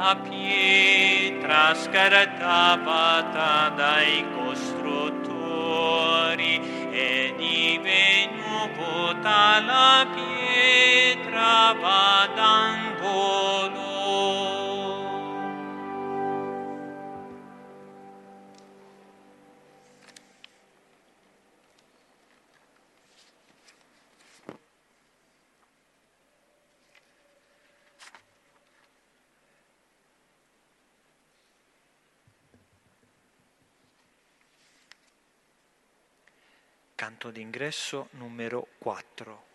La pietra scartata dai costruttori è divenuta la pietra d'angolo. Canto d'ingresso numero 4.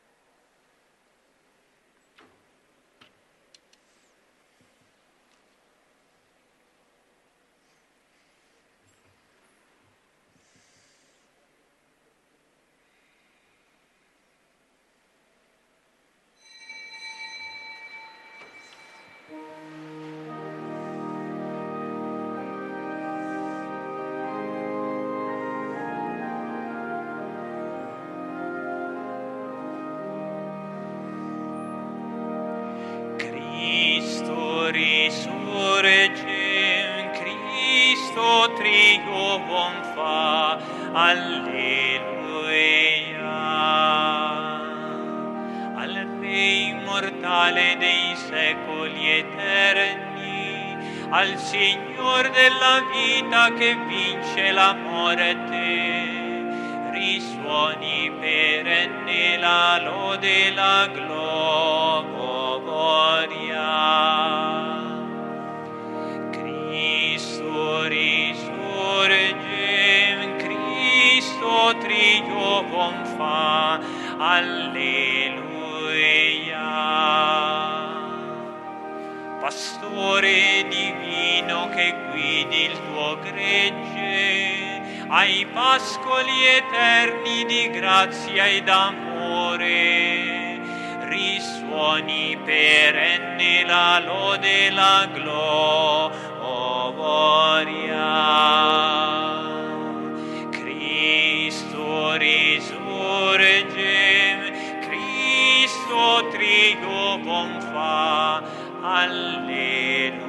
Cristo risurge, Cristo trionfa, alleluia. Al Re immortale dei secoli eterni, al Signor della vita che vince la morte, risuoni perenne la lode e la gloria. Cristo risurge, Cristo trionfa, alleluia. Pastore divino che guidi il tuo gregge ai pascoli eterni di grazia ed amore, risuoni perenne la lode e la gloria. Cristo risurge, Cristo trionfa, alleluia.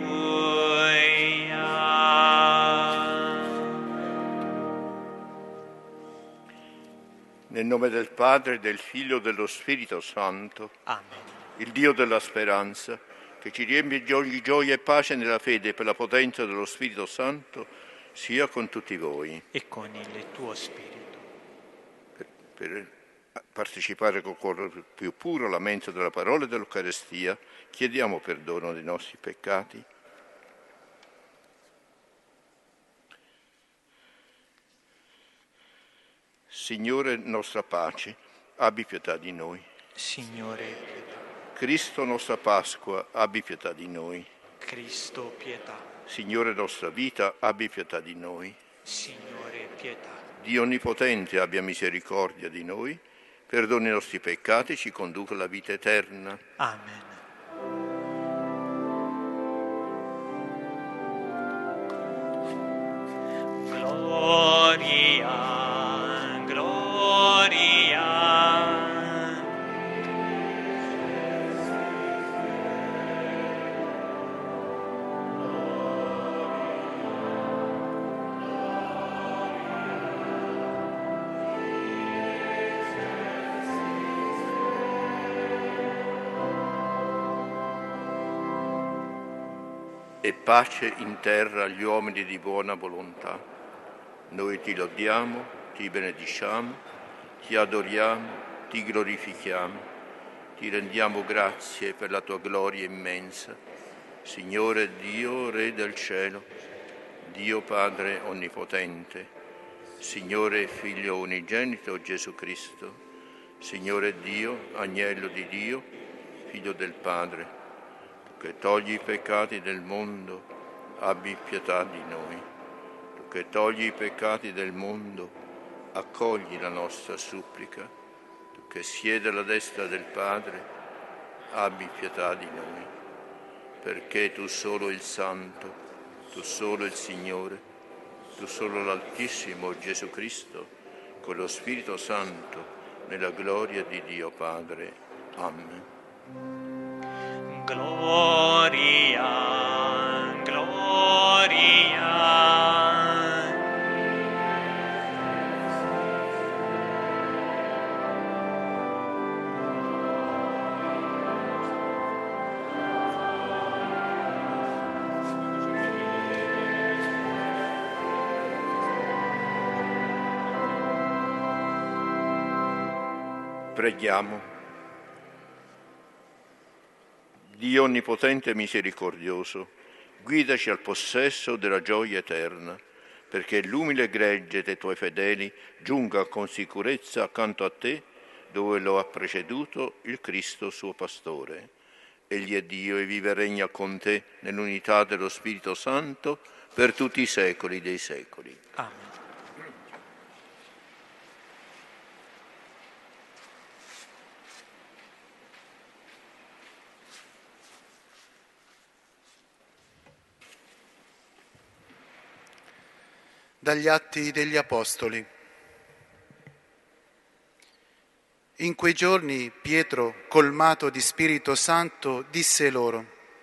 Nel nome del Padre, del Figlio e dello Spirito Santo. Amen. Il Dio della speranza, che ci riempie di ogni gioia e pace nella fede per la potenza dello Spirito Santo, sia con tutti voi. E con il tuo spirito. Per partecipare col cuore più puro alla mensa della parola e dell'Eucarestia, chiediamo perdono dei nostri peccati. Signore, nostra pace, abbi pietà di noi. Signore, pietà. Cristo, nostra Pasqua, abbi pietà di noi. Cristo, pietà. Signore, nostra vita, abbi pietà di noi. Signore, pietà. Dio Onnipotente, abbia misericordia di noi, perdoni i nostri peccati e ci conduca alla vita eterna. Amen. Gloria. E pace in terra agli uomini di buona volontà. Noi ti lodiamo, ti benediciamo, ti adoriamo, ti glorifichiamo, ti rendiamo grazie per la tua gloria immensa. Signore Dio, Re del cielo, Dio Padre onnipotente, Signore e Figlio unigenito Gesù Cristo, Signore Dio, Agnello di Dio, Figlio del Padre, che togli i peccati del mondo, abbi pietà di noi. Tu che togli i peccati del mondo, accogli la nostra supplica. Tu che siedi alla destra del Padre, abbi pietà di noi. Perché tu solo il Santo, tu solo il Signore, tu solo l'Altissimo Gesù Cristo, con lo Spirito Santo, nella gloria di Dio Padre. Amen. Gloria. Preghiamo. Dio onnipotente e misericordioso, guidaci al possesso della gioia eterna, perché l'umile gregge dei tuoi fedeli giunga con sicurezza accanto a te, dove lo ha preceduto il Cristo suo pastore. Egli è Dio e vive e regna con te nell'unità dello Spirito Santo per tutti i secoli dei secoli. Amen. Dagli Atti degli Apostoli. In quei giorni Pietro, colmato di Spirito Santo, disse loro: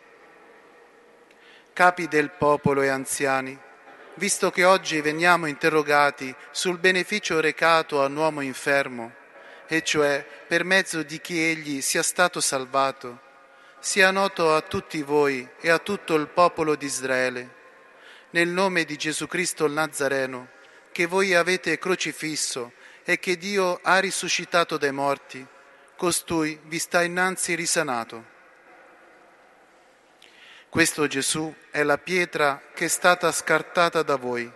Capi del popolo e anziani, visto che oggi veniamo interrogati sul beneficio recato a un uomo infermo, e cioè per mezzo di chi egli sia stato salvato, sia noto a tutti voi e a tutto il popolo di Israele, nel nome di Gesù Cristo il Nazareno, che voi avete crocifisso e che Dio ha risuscitato dai morti, costui vi sta innanzi risanato. Questo Gesù è la pietra che è stata scartata da voi,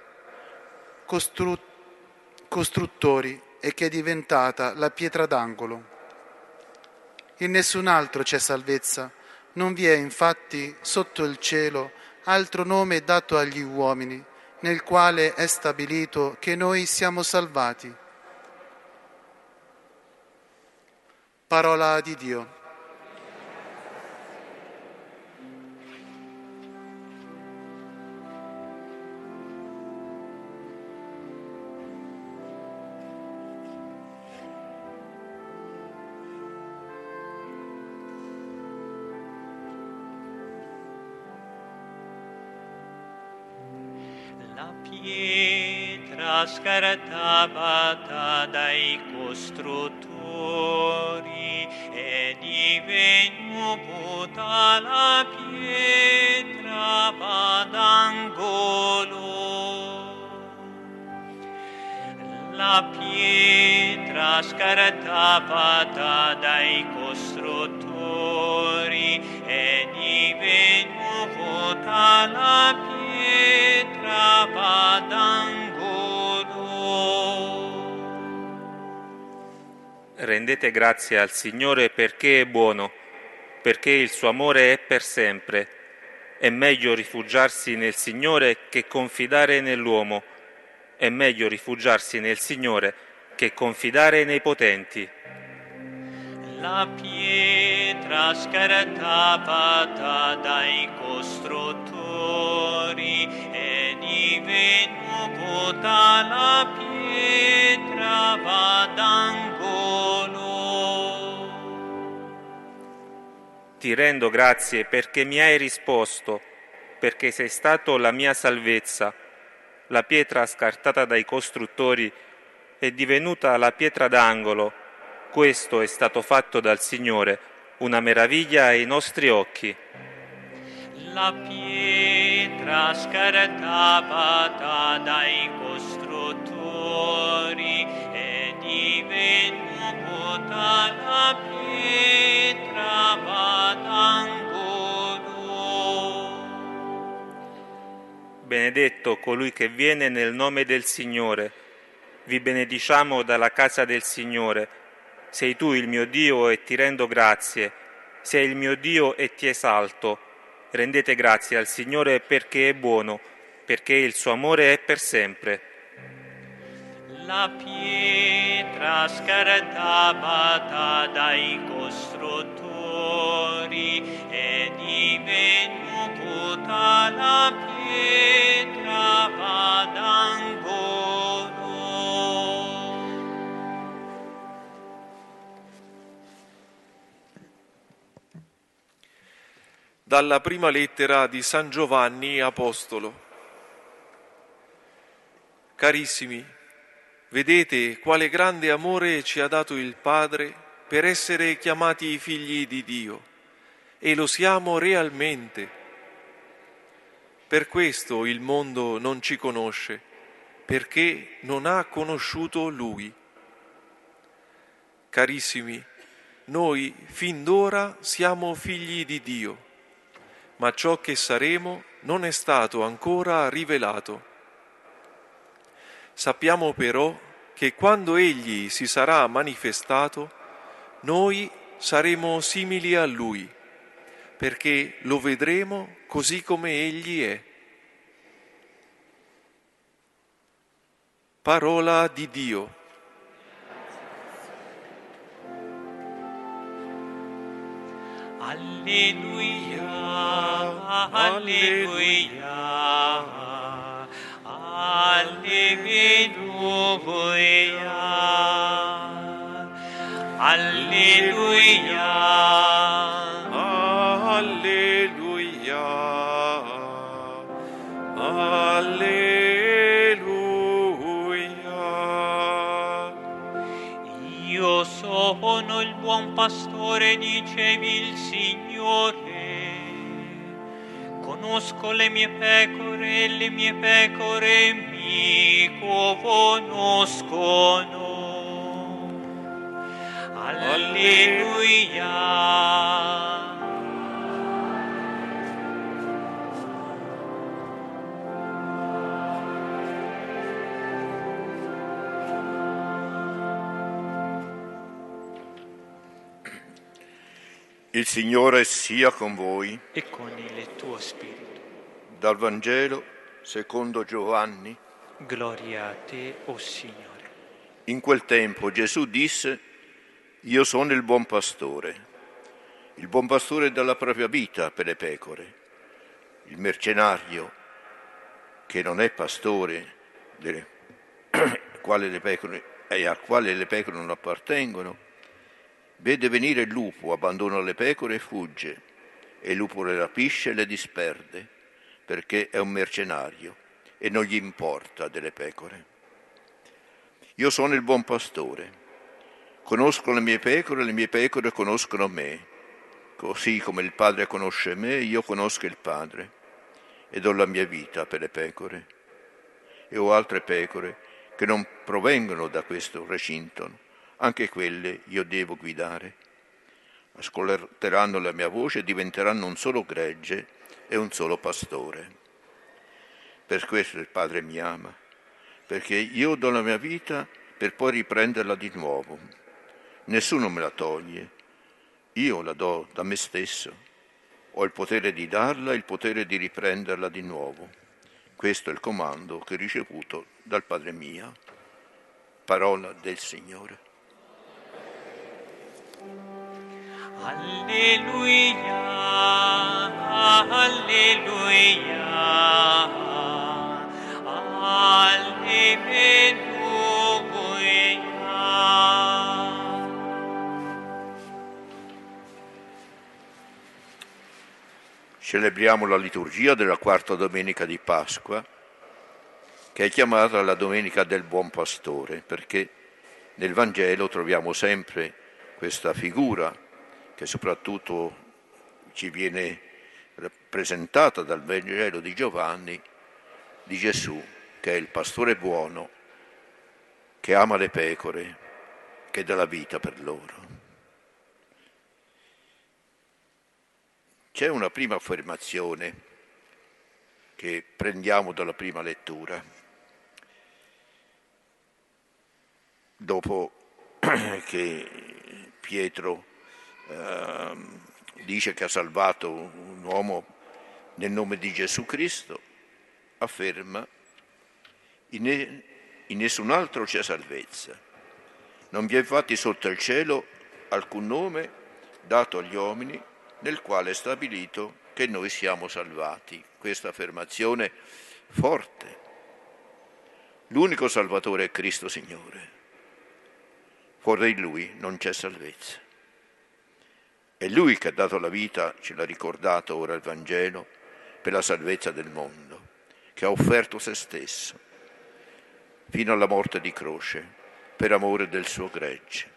costruttori, e che è diventata la pietra d'angolo. In nessun altro c'è salvezza, non vi è infatti sotto il cielo altro nome dato agli uomini, nel quale è stabilito che noi siamo salvati. Parola di Dio. La pietra scartata dai costruttori è divenuta la pietra d'angolo. La pietra scartata dai costruttori è divenuta la pietra d'angolo. Rendete grazie al Signore perché è buono, perché il suo amore è per sempre. È meglio rifugiarsi nel Signore che confidare nell'uomo. È meglio rifugiarsi nel Signore che confidare nei potenti. La pietra scartata dai costruttori è divenuta la pietra d'angolo. Ti rendo grazie perché mi hai risposto, perché sei stato la mia salvezza. La pietra scartata dai costruttori è divenuta la pietra d'angolo. Questo è stato fatto dal Signore, una meraviglia ai nostri occhi. La pietra scartata dai costruttori è divenuta la pietra d'angolo. Benedetto colui che viene nel nome del Signore. Vi benediciamo dalla casa del Signore. Sei tu il mio Dio e ti rendo grazie. Sei il mio Dio e ti esalto. Rendete grazie al Signore perché è buono, perché il suo amore è per sempre. La pietra scartata dai costruttori è divenuta la pietra d'angolo. Dalla prima lettera di San Giovanni Apostolo. Carissimi, vedete quale grande amore ci ha dato il Padre per essere chiamati figli di Dio, e lo siamo realmente. Per questo il mondo non ci conosce, perché non ha conosciuto Lui. Carissimi, noi fin d'ora siamo figli di Dio, ma ciò che saremo non è stato ancora rivelato. Sappiamo però che quando Egli si sarà manifestato, noi saremo simili a Lui, perché lo vedremo così come Egli è. Parola di Dio. Alleluia, alleluia, alleluia, alleluia, Alleluia, alleluia. Io sono il buon pastore, dicevi il Signore. Conosco le mie pecore e le mie pecore mi conoscono. Alleluia. Il Signore sia con voi. E con il tuo spirito. Dal Vangelo secondo Giovanni. Gloria a te, o Signore. In quel tempo Gesù disse: Io sono il buon pastore. Il buon pastore dà la propria vita per le pecore. Il mercenario, che non è pastore, quale le pecore, e al quale le pecore non appartengono, vede venire il lupo, abbandona le pecore e fugge, e il lupo le rapisce e le disperde, perché è un mercenario e non gli importa delle pecore. Io sono il buon pastore, conosco le mie pecore conoscono me, così come il Padre conosce me, io conosco il Padre, e do la mia vita per le pecore. E ho altre pecore che non provengono da questo recinto, anche quelle io devo guidare. Ascolteranno la mia voce e diventeranno un solo gregge e un solo pastore. Per questo il Padre mi ama, perché io do la mia vita per poi riprenderla di nuovo. Nessuno me la toglie, io la do da me stesso. Ho il potere di darla e il potere di riprenderla di nuovo. Questo è il comando che ho ricevuto dal Padre mio. Parola del Signore. Alleluia, alleluia, alleluia. Celebriamo la liturgia della quarta domenica di Pasqua, che è chiamata la Domenica del Buon Pastore, perché nel Vangelo troviamo sempre questa figura che soprattutto ci viene rappresentata dal Vangelo di Giovanni, di Gesù, che è il pastore buono, che ama le pecore, che dà la vita per loro. C'è una prima affermazione che prendiamo dalla prima lettura. Dopo che Pietro dice che ha salvato un uomo nel nome di Gesù Cristo, afferma: in nessun altro c'è salvezza. Non vi è infatti sotto il cielo alcun nome dato agli uomini nel quale è stabilito che noi siamo salvati. Questa affermazione forte. L'unico Salvatore è Cristo Signore. Fuori di Lui non c'è salvezza. È Lui che ha dato la vita, ce l'ha ricordato ora il Vangelo, per la salvezza del mondo, che ha offerto se stesso fino alla morte di croce per amore del suo gregge.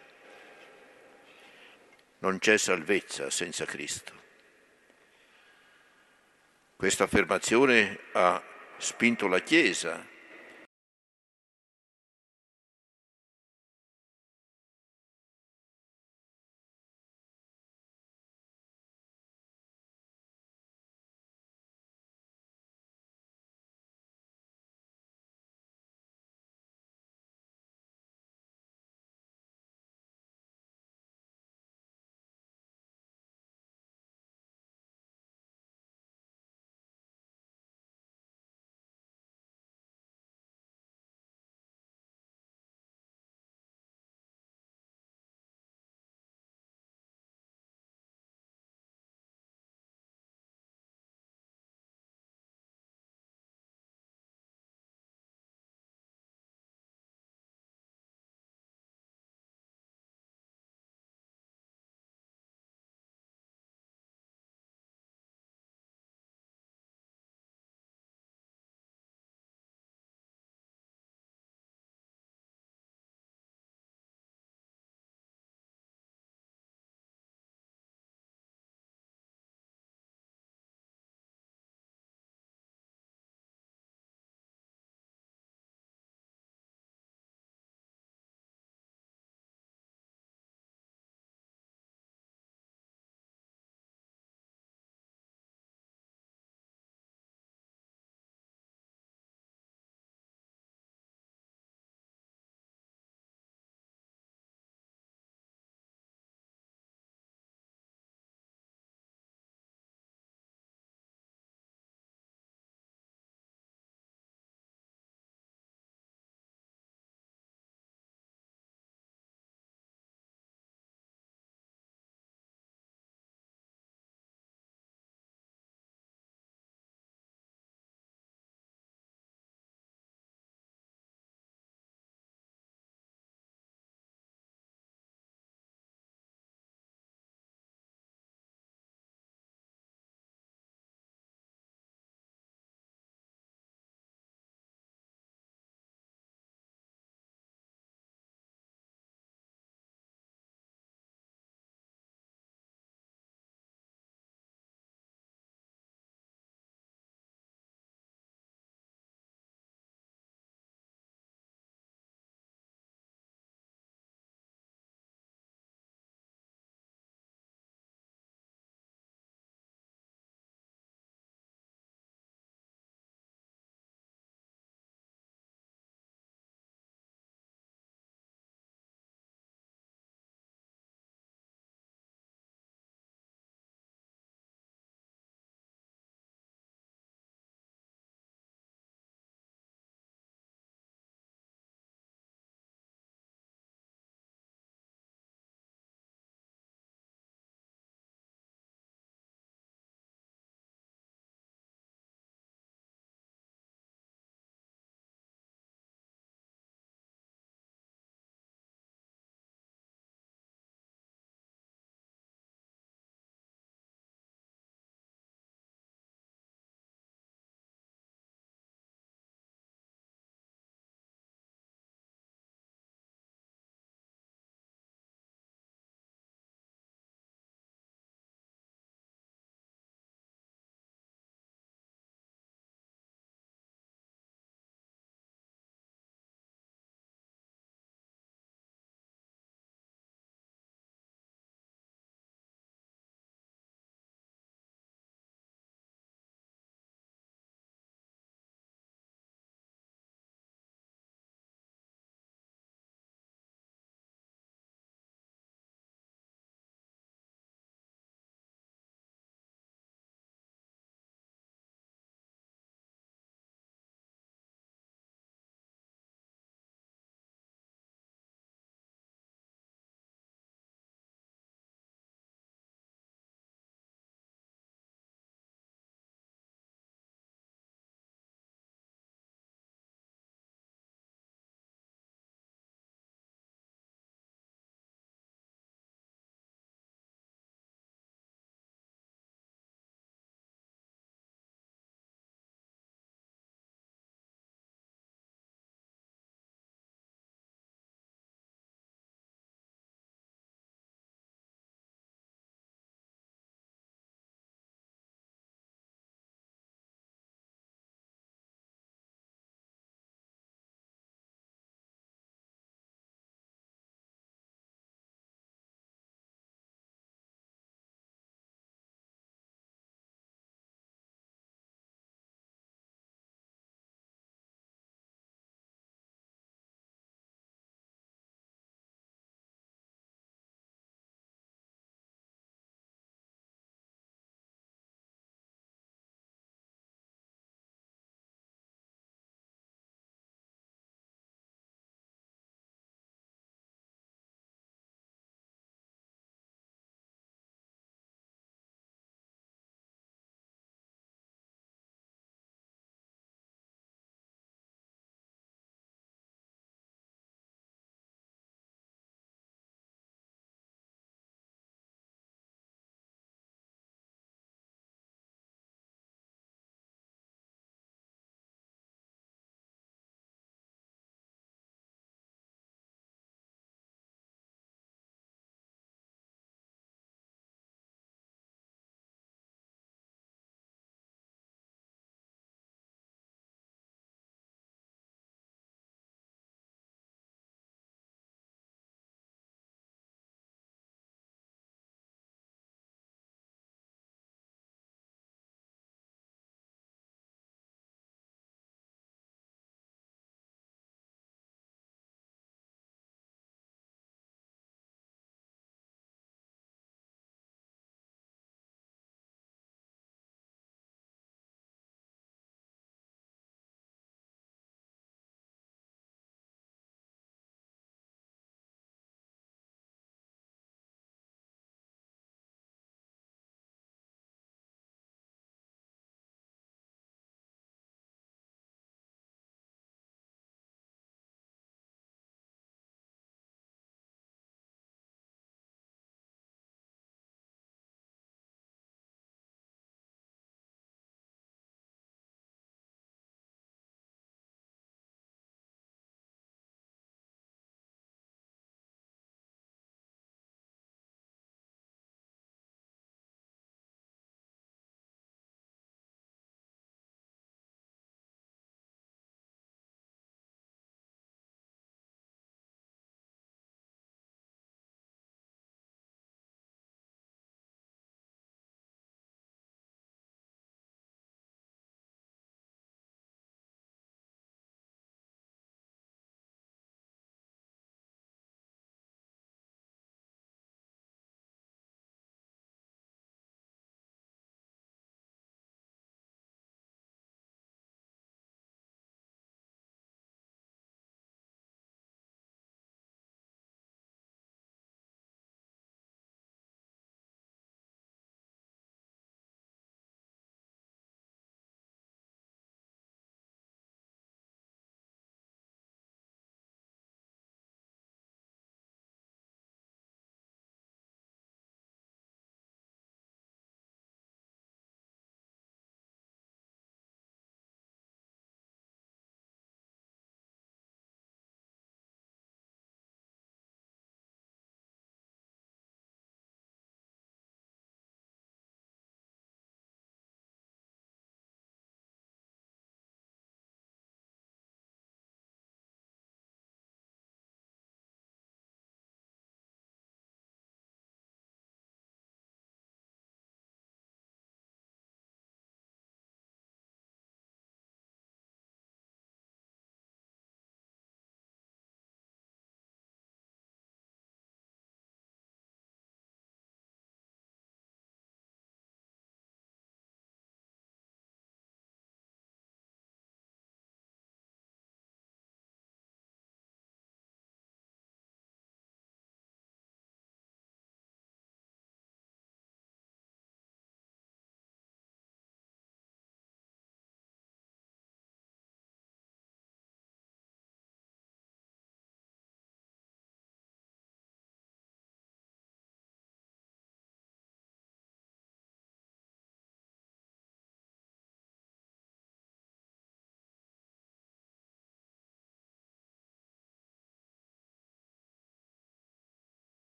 Non c'è salvezza senza Cristo. Questa affermazione ha spinto la Chiesa